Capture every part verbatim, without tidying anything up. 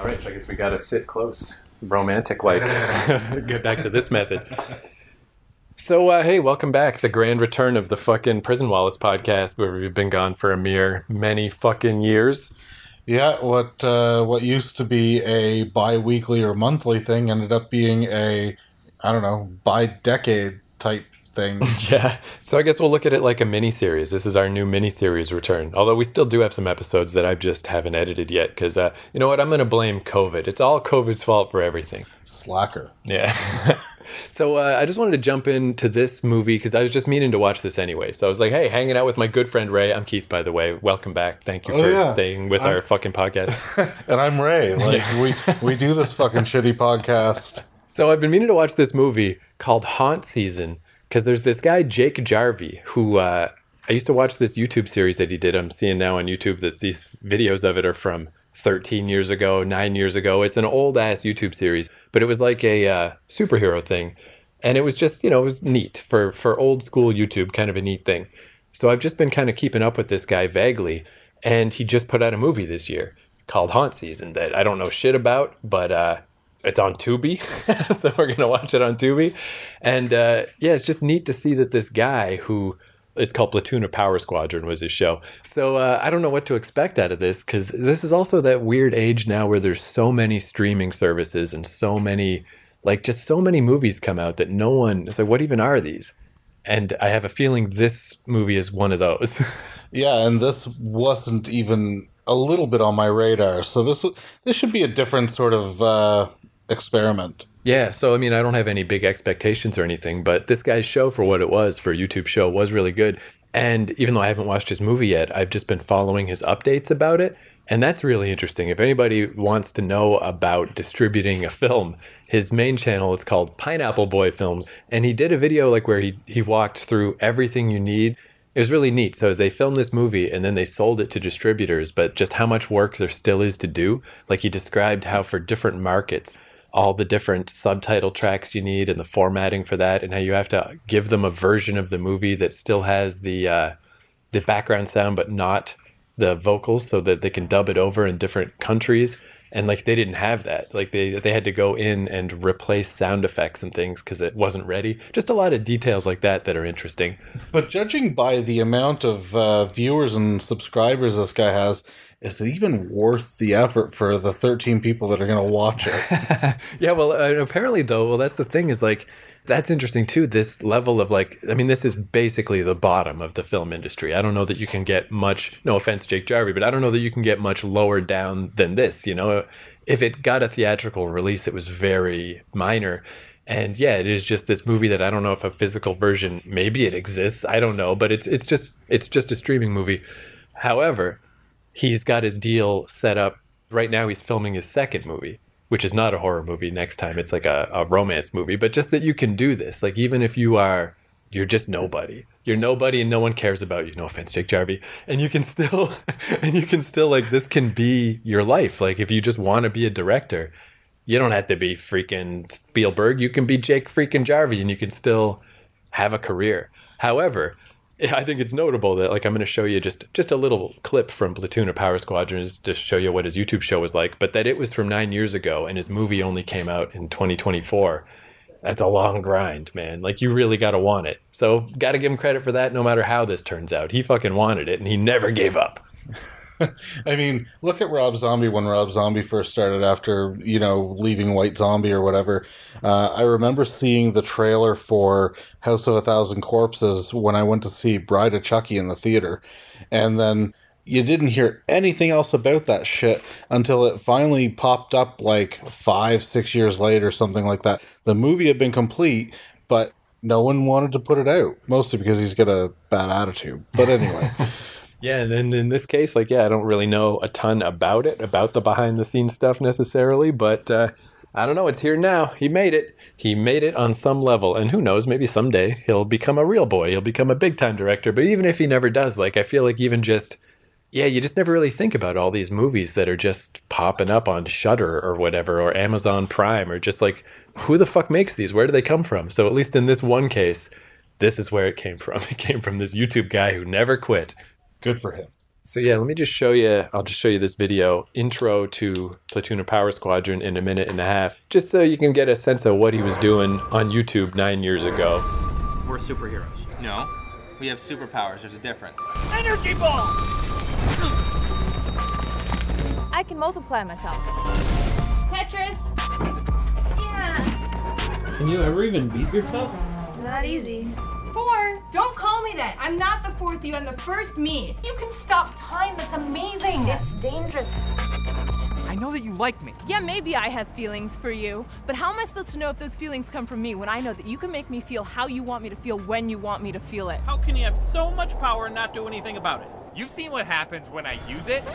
All right, so I guess we got to sit close, romantic-like. Get back to this method. So, uh, hey, welcome back. The grand return of the fucking Prison Wallets podcast, where we've been gone for a mere many fucking years. Yeah, what uh, what used to be a bi-weekly or monthly thing ended up being a, I don't know, bi-decade type thing. Yeah, so I guess we'll look at it like a mini-series. This is our new mini-series return. Although we still do have some episodes that I just haven't edited yet, because, uh, you know what, I'm going to blame COVID. It's all COVID's fault for everything. Slacker. Yeah. So uh, I just wanted to jump into this movie, because I was just meaning to watch this anyway. So I was like, hey, hanging out with my good friend Ray. I'm Keith, by the way. Welcome back. Thank you oh, for yeah. staying with I'm... our fucking podcast. And I'm Ray. Like, Yeah. we, we do this fucking shitty podcast. So I've been meaning to watch this movie called Haunt Season, because there's this guy, Jake Jarvie, who uh, I used to watch this YouTube series that he did. I'm seeing now on YouTube that these videos of it are from thirteen years ago, nine years ago. It's an old-ass YouTube series, but it was like a uh, superhero thing. And it was just, you know, it was neat for, for old school YouTube, kind of a neat thing. So I've just been kind of keeping up with this guy vaguely. And he just put out a movie this year called Haunt Season that I don't know shit about, but uh, it's on Tubi. So we're going to watch it on Tubi. And uh, yeah, it's just neat to see that this guy who, it's called Platoon or Power Squadron was his show. So uh, I don't know what to expect out of this, because this is also that weird age now where there's so many streaming services and so many... Like, just so many movies come out that no one... It's like, what even are these? And I have a feeling this movie is one of those. Yeah, and this wasn't even a little bit on my radar. So this this should be a different sort of uh, experiment. Yeah, so, I mean, I don't have any big expectations or anything, but this guy's show, for what it was, for a YouTube show, was really good. And even though I haven't watched his movie yet, I've just been following his updates about it. And that's really interesting. If anybody wants to know about distributing a film, his main channel is called Pineapple Boy Films. And he did a video like where he, he walked through everything you need. It was really neat. So they filmed this movie and then they sold it to distributors, but just how much work there still is to do. Like he described how for different markets, all the different subtitle tracks you need and the formatting for that, and how you have to give them a version of the movie that still has the uh, the background sound, but not the vocals, so that they can dub it over in different countries. And like they didn't have that. Like they they had to go in and replace sound effects and things because it wasn't ready. Just a lot of details like that that are interesting. But judging by the amount of uh, viewers and subscribers this guy has, is it even worth the effort for the thirteen people that are going to watch it? Yeah, well, uh, apparently though, well, that's the thing is like, that's interesting too, this level of like, I mean, this is basically the bottom of the film industry. I don't know that you can get much, no offense, Jake Jarvie, but I don't know that you can get much lower down than this, you know? If it got a theatrical release, it was very minor. And yeah, it is just this movie that I don't know if a physical version, maybe it exists, I don't know, but it's it's just it's just a streaming movie. However, he's got his deal set up. Right now he's filming his second movie, which is not a horror movie next time. It's like a, a romance movie. But just that you can do this. Like, even if you are, you're just nobody. You're nobody and no one cares about you. No offense, Jake Jarvie. And you can still, and you can still, like, this can be your life. Like, if you just want to be a director, you don't have to be freaking Spielberg. You can be Jake freaking Jarvie and you can still have a career. However, I think it's notable that, like, I'm going to show you just, just a little clip from Platoon or Power Squadron just to show you what his YouTube show was like, but that it was from nine years ago and his movie only came out in twenty twenty-four. That's a long grind, man. Like, you really got to want it. So, got to give him credit for that no matter how this turns out. He fucking wanted it and he never gave up. I mean, look at Rob Zombie when Rob Zombie first started after, you know, leaving White Zombie or whatever. Uh, I remember seeing the trailer for House of a Thousand Corpses when I went to see Bride of Chucky in the theater. And then you didn't hear anything else about that shit until it finally popped up like five, six years later, something like that. The movie had been complete, but no one wanted to put it out, mostly because he's got a bad attitude. But anyway... Yeah, and then in this case, like, yeah, I don't really know a ton about it, about the behind-the-scenes stuff necessarily, but uh, I don't know, it's here now. He made it. He made it on some level, and who knows, maybe someday he'll become a real boy. He'll become a big-time director, but even if he never does, like, I feel like even just, yeah, you just never really think about all these movies that are just popping up on Shudder or whatever, or Amazon Prime, or just like, who the fuck makes these? Where do they come from? So at least in this one case, this is where it came from. It came from this YouTube guy who never quit. Good for him. So yeah, let me just show you, I'll just show you this video, intro to Platoon or Power Squadron in a minute and a half, just so you can get a sense of what he was doing on YouTube nine years ago. We're superheroes. No, we have superpowers. There's a difference. Energy ball! I can multiply myself. Tetris! Yeah. Can you ever even beat yourself? Not easy. Four. Don't call me that. I'm not the fourth you. I'm the first me. You can stop time. That's amazing. It's dangerous. I know that you like me. Yeah, maybe I have feelings for you, but how am I supposed to know if those feelings come from me when I know that you can make me feel how you want me to feel when you want me to feel it? How can you have so much power and not do anything about it? You've seen what happens when I use it?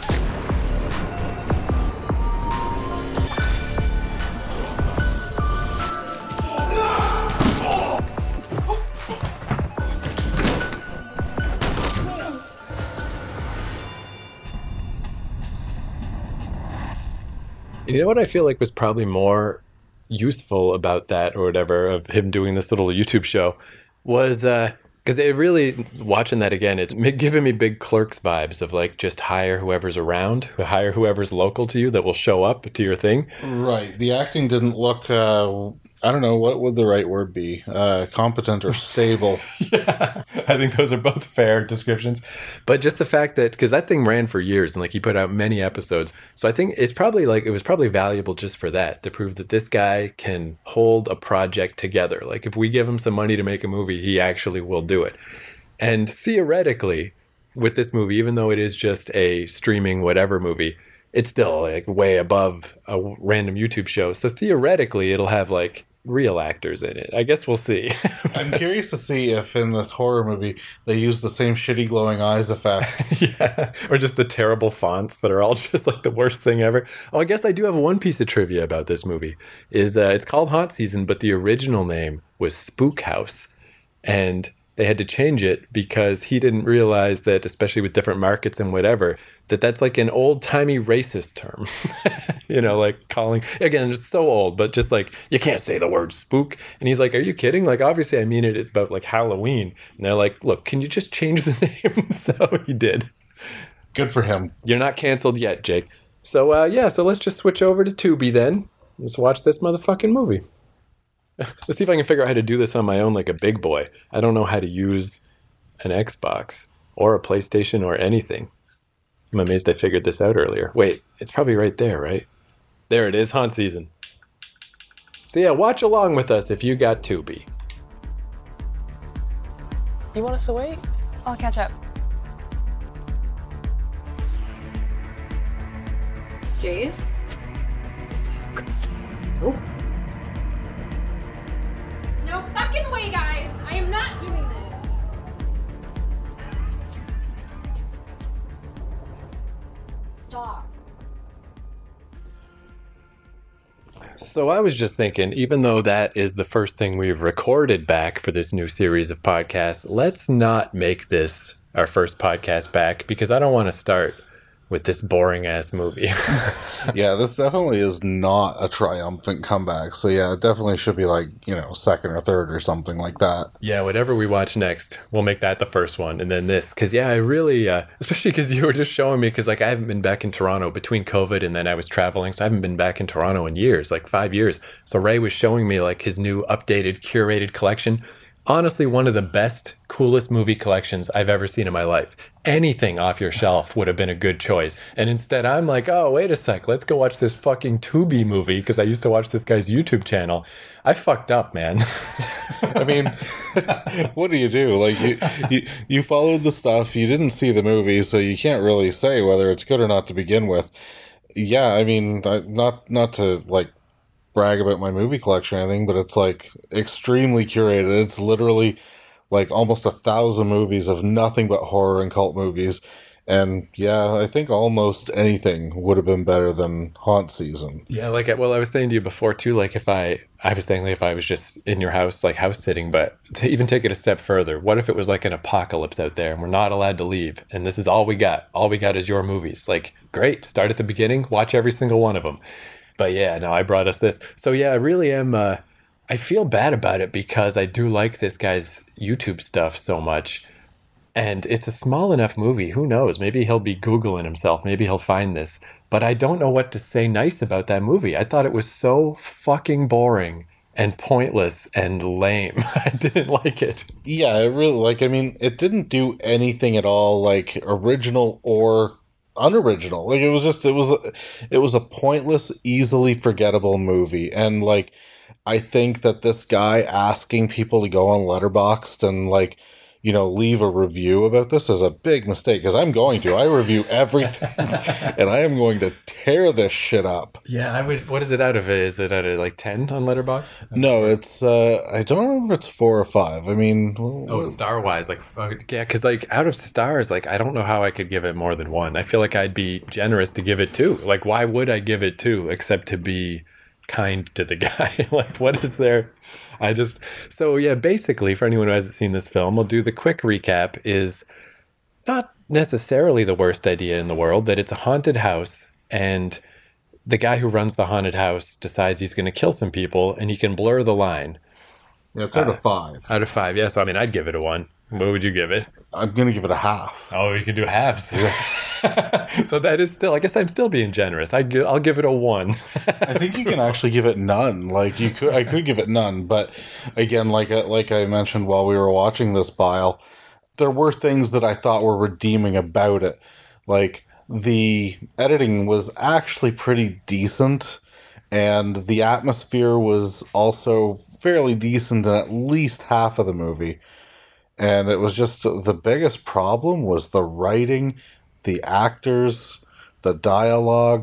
You know what I feel like was probably more useful about that or whatever, of him doing this little YouTube show, was uh because it really, watching that again, it's giving me big Clerks vibes of like, just hire whoever's around, hire whoever's local to you that will show up to your thing. Right. The acting didn't look, uh, I don't know, what would the right word be? Uh, competent or stable. Yeah, I think those are both fair descriptions. But just the fact that, because that thing ran for years and like he put out many episodes. So I think it's probably like, it was probably valuable just for that, to prove that this guy can hold a project together. Like if we give him some money to make a movie, he actually will do it. And theoretically, with this movie, even though it is just a streaming whatever movie, it's still like way above a random YouTube show. So theoretically, it'll have like real actors in it. I guess we'll see. I'm curious to see if in this horror movie they use the same shitty glowing eyes effect. Yeah, or just the terrible fonts that are all just like the worst thing ever. Oh, I guess I do have one piece of trivia about this movie. Is uh, it's called Haunt Season, but the original name was Spook House, and they had to change it because he didn't realize that, especially with different markets and whatever, that that's like an old-timey racist term. You know, like calling, again, it's so old, but just like, you can't say the word spook. And he's like, are you kidding? Like, obviously I mean it about like Halloween. And they're like, look, can you just change the name? So he did. Good for him. You're not canceled yet, Jake. So, uh, yeah, so let's just switch over to Tubi then. Let's watch this motherfucking movie. Let's see if I can figure out how to do this on my own like a big boy. I don't know how to use an Xbox or a PlayStation or anything. I'm amazed I figured this out earlier. Wait, it's probably right there, right? There it is, Haunt Season. So yeah, watch along with us if you got Tubi. You want us to wait? I'll catch up. Jace? Fuck. Oh. No fucking way, guys! I am not doing this! Stop. So I was just thinking, even though that is the first thing we've recorded back for this new series of podcasts, let's not make this our first podcast back, because I don't want to start with this boring ass movie. Yeah, this definitely is not a triumphant comeback. So yeah, it definitely should be like, you know, second or third or something like that. Yeah, whatever we watch next, we'll make that the first one, and then this. Because yeah, I really, uh, especially because you were just showing me, because like I haven't been back in Toronto between COVID and then I was traveling, so I haven't been back in Toronto in years, like five years. So Ray was showing me like his new updated, curated collection. Honestly, one of the best, coolest movie collections I've ever seen in my life. Anything off your shelf would have been a good choice. And instead, I'm like, oh, wait a sec. Let's go watch this fucking Tubi movie, because I used to watch this guy's YouTube channel. I fucked up, man. I mean, what do you do? Like, you, you, you followed the stuff. You didn't see the movie, so you can't really say whether it's good or not to begin with. Yeah, I mean, not not to, like, brag about my movie collection or anything, but it's like extremely curated. It's literally like almost a thousand movies of nothing but horror and cult movies. And yeah, I think almost anything would have been better than Haunt Season. Yeah, like, well, I was saying to you before too, like if I, I was saying like if I was just in your house, like house sitting, but to even take it a step further, what if it was like an apocalypse out there and we're not allowed to leave? And this is all we got. All we got is your movies. Like, great. Start at the beginning, watch every single one of them. But yeah, no, I brought us this. So yeah, I really am, uh, I feel bad about it because I do like this guy's YouTube stuff so much. And it's a small enough movie. Who knows? Maybe he'll be Googling himself. Maybe he'll find this. But I don't know what to say nice about that movie. I thought it was so fucking boring and pointless and lame. I didn't like it. Yeah, it really, like, I mean, it didn't do anything at all, like, original or unoriginal. Like, it was just, it was, a, it was a pointless, easily forgettable movie. And, like, I think that this guy asking people to go on Letterboxd and, like, you know, leave a review about this is a big mistake, because I'm going to. I review everything, and I am going to tear this shit up. Yeah, I would. What is it out of? Is it out of like ten on Letterboxd? No, it's, uh, I don't know if it's four or five. I mean... Oh, star-wise, like, yeah, because, like, out of stars, like, I don't know how I could give it more than one. I feel like I'd be generous to give it two. Like, why would I give it two, except to be kind to the guy? Like, what is there... I just, so yeah, basically, for anyone who hasn't seen this film, we'll do the quick recap. Is not necessarily the worst idea in the world, that it's a haunted house, and the guy who runs the haunted house decides he's going to kill some people, and he can blur the line. Yeah, it's out uh, of five. Out of five, yeah, so I mean, I'd give it a one. What would you give it? I'm going to give it a half. Oh, you can do halves. So that is still, I guess I'm still being generous. I give, I'll give it a one. I think you can actually give it none. Like, you could, I could give it none. But again, like, like I mentioned while we were watching this, Bile, there were things that I thought were redeeming about it. Like, the editing was actually pretty decent, and the atmosphere was also fairly decent in at least half of the movie. And it was just, the biggest problem was the writing, the actors, the dialogue.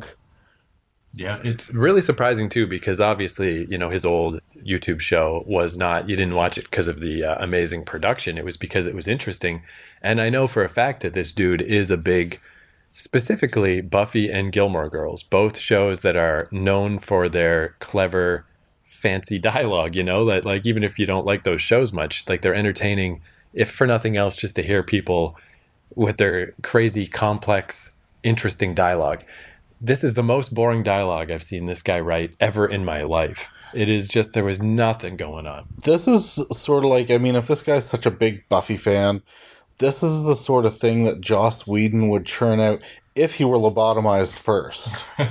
Yeah, it's really surprising too, because obviously, you know, his old YouTube show was not, you didn't watch it because of the uh, amazing production. It was because it was interesting. And I know for a fact that this dude is a big, specifically Buffy and Gilmore Girls, both shows that are known for their clever, fancy dialogue, you know, that, like, even if you don't like those shows much, like, they're entertaining, if for nothing else, just to hear people with their crazy, complex, interesting dialogue. This is the most boring dialogue I've seen this guy write ever in my life. It is just, there was nothing going on. This is sort of like, I mean, if this guy's such a big Buffy fan, this is the sort of thing that Joss Whedon would churn out if he were lobotomized first.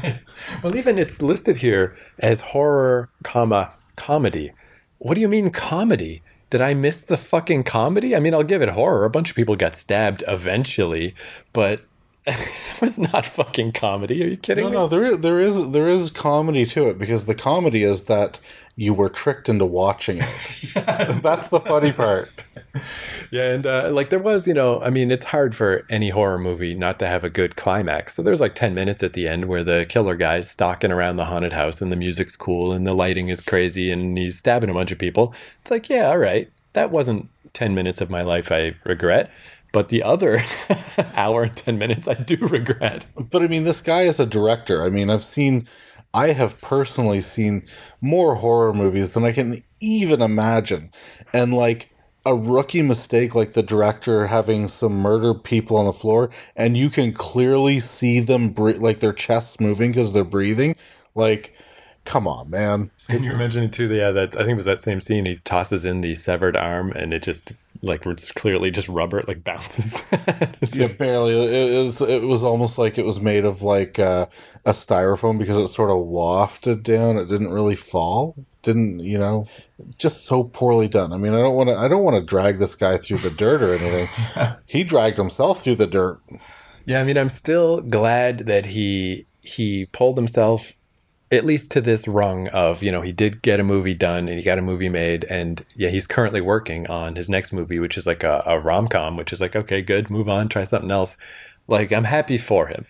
Well, even it's listed here as horror, comma, comedy. What do you mean comedy? Did I miss the fucking comedy? I mean, I'll give it horror. A bunch of people got stabbed eventually, but it was not fucking comedy. Are you kidding no, me? No, no, there is, there is there is comedy to it, because the comedy is that you were tricked into watching it. That's the funny part. Yeah, and uh, like there was, you know, I mean, it's hard for any horror movie not to have a good climax. So there's like ten minutes at the end where the killer guy's stalking around the haunted house and the music's cool and the lighting is crazy and he's stabbing a bunch of people. It's like, yeah, all right. That wasn't ten minutes of my life I regret. But the other hour and ten minutes I do regret. But I mean, this guy is a director. I mean, I've seen, I have personally seen more horror movies than I can even imagine. And like, a rookie mistake like the director having some murdered people on the floor, and you can clearly see them, bre- like their chests moving because they're breathing. Like, come on, man. And you were mentioning too, the, yeah, that I think it was that same scene. He tosses in the severed arm, and it just like it's clearly just rubber. It like bounces. It's Yeah, just, barely. It was. It was almost like it was made of like uh, a styrofoam, because it sort of wafted down. It didn't really fall. Didn't, you know? Just so poorly done. I mean, I don't want to. I don't want to drag this guy through the dirt or anything. He dragged himself through the dirt. yeah, I mean, I'm still glad that he he pulled himself at least to this rung of, you know, he did get a movie done and he got a movie made, and yeah, he's currently working on his next movie, which is like a, a rom-com, which is like, okay, good, move on, try something else. Like, I'm happy for him.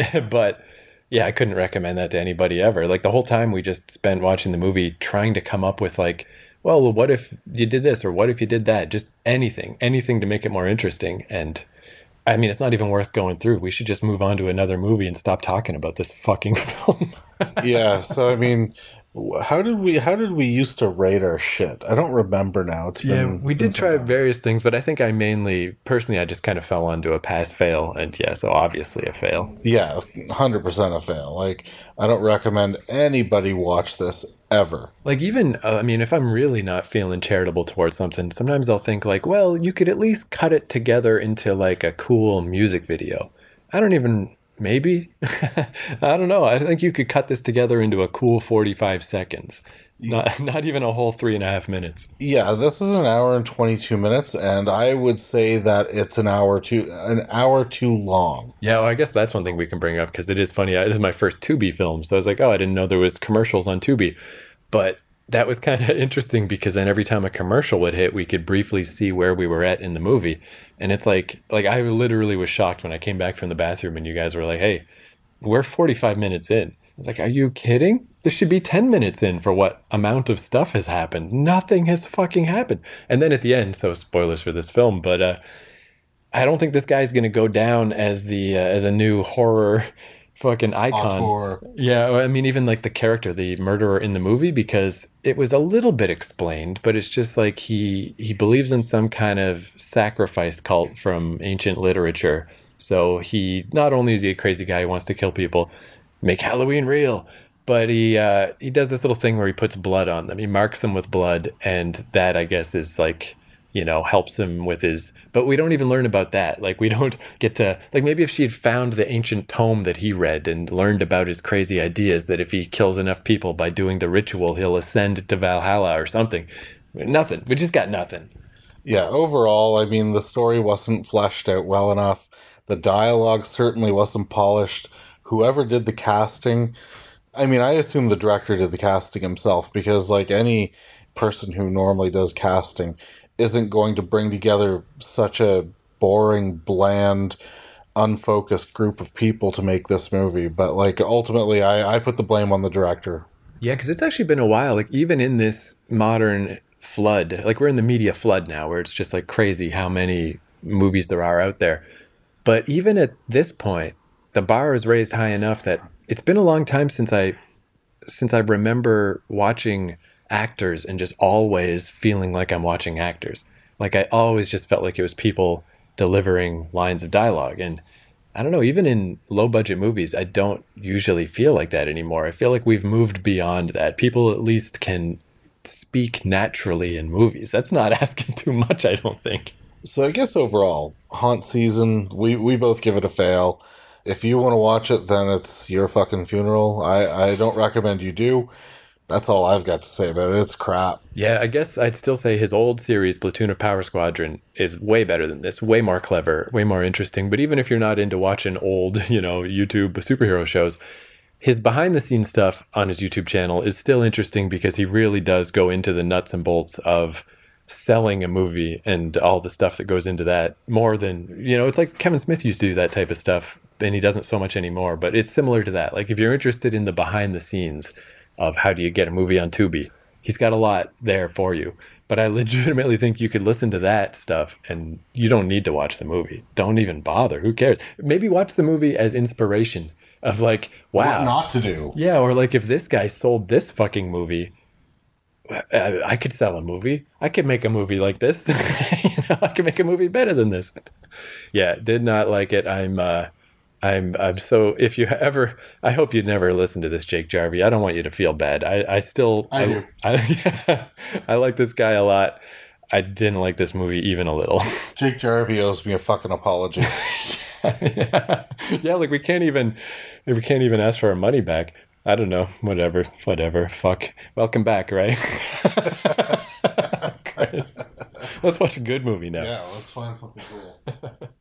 But yeah, I couldn't recommend that to anybody ever. Like, the whole time we just spent watching the movie trying to come up with like, well, what if you did this, or what if you did that? Just anything, anything to make it more interesting. And I mean, it's not even worth going through. We should just move on to another movie and stop talking about this fucking film. Yeah, so I mean, How did we how did we used to rate our shit? I don't remember now. It's Yeah, been, we been did so try long. various things, but I think I mainly, personally, I just kind of fell onto a pass-fail, and yeah, so obviously a fail. Yeah, one hundred percent a fail. Like, I don't recommend anybody watch this ever. Like, even, uh, I mean, if I'm really not feeling charitable towards something, sometimes I'll think, like, well, you could at least cut it together into, like, a cool music video. I don't even, maybe? I don't know. I think you could cut this together into a cool forty-five seconds. Not, not even a whole three and a half minutes. Yeah, this is an hour and twenty-two minutes, and I would say that it's an hour too an hour too long. Yeah, well, I guess that's one thing we can bring up, because it is funny. I, this is my first Tubi film, so I was like, oh, I didn't know there was commercials on Tubi. But that was kind of interesting, because then every time a commercial would hit, we could briefly see where we were at in the movie. And it's like, like I literally was shocked when I came back from the bathroom and you guys were like, hey, we're forty-five minutes in. I was like, are you kidding? This should be ten minutes in for what amount of stuff has happened. Nothing has fucking happened. And then at the end, so spoilers for this film, but uh, I don't think this guy's going to go down as the uh, as a new horror fucking icon. Auteur. Yeah, I mean, even like the character, the murderer in the movie, because it was a little bit explained, but it's just like he he believes in some kind of sacrifice cult from ancient literature. So he, not only is he a crazy guy who wants to kill people, make Halloween real, but he uh, he does this little thing where he puts blood on them. He marks them with blood, and that, I guess, is like, you know, helps him with his... But we don't even learn about that. Like, we don't get to... Like, maybe if she had found the ancient tome that he read and learned about his crazy ideas, that if he kills enough people by doing the ritual, he'll ascend to Valhalla or something. Nothing. We just got nothing. Yeah, overall, I mean, the story wasn't fleshed out well enough. The dialogue certainly wasn't polished. Whoever did the casting... I mean, I assume the director did the casting himself, because, like, any person who normally does casting isn't going to bring together such a boring, bland, unfocused group of people to make this movie. But, like, ultimately, I, I put the blame on the director. Yeah, because it's actually been a while. Like, even in this modern flood, like, we're in the media flood now, where it's just, like, crazy how many movies there are out there. But even at this point, the bar is raised high enough that it's been a long time since I since I remember watching actors and just always feeling like I'm watching actors. Like, I always just felt like it was people delivering lines of dialogue. And I don't know, even in low-budget movies, I don't usually feel like that anymore. I feel like we've moved beyond that. People at least can speak naturally in movies. That's not asking too much, I don't think. So I guess overall, Haunt Season, we, we both give it a fail. If you want to watch it, then it's your fucking funeral. I, I don't recommend you do. That's all I've got to say about it. It's crap. Yeah, I guess I'd still say his old series, Platoon of Power Squadron, is way better than this. Way more clever, way more interesting. But even if you're not into watching old, you know, YouTube superhero shows, his behind-the-scenes stuff on his YouTube channel is still interesting, because he really does go into the nuts and bolts of selling a movie and all the stuff that goes into that, more than, you know, it's like Kevin Smith used to do that type of stuff, and he doesn't so much anymore. But it's similar to that. Like, if you're interested in the behind the scenes of how do you get a movie on Tubi, he's got a lot there for you. But I legitimately think you could listen to that stuff and you don't need to watch the movie. Don't even bother. Who cares? Maybe watch the movie as inspiration of, like, wow. What not to do. Yeah, or like, if this guy sold this fucking movie, I, I could sell a movie. I could make a movie like this. You know, I could make a movie better than this. Yeah, did not like it. I'm, uh, I'm, I'm so. If you ever, I hope you'd never listen to this, Jake Jarvie. I don't want you to feel bad. I, I still, I do. I, I, I like this guy a lot. I didn't like this movie even a little. Jake Jarvie owes me a fucking apology. yeah. yeah, like we can't even, we can't even ask for our money back. I don't know. Whatever. Whatever. Fuck. Welcome back, right? Christ. Let's watch a good movie now. Yeah, let's find something cool.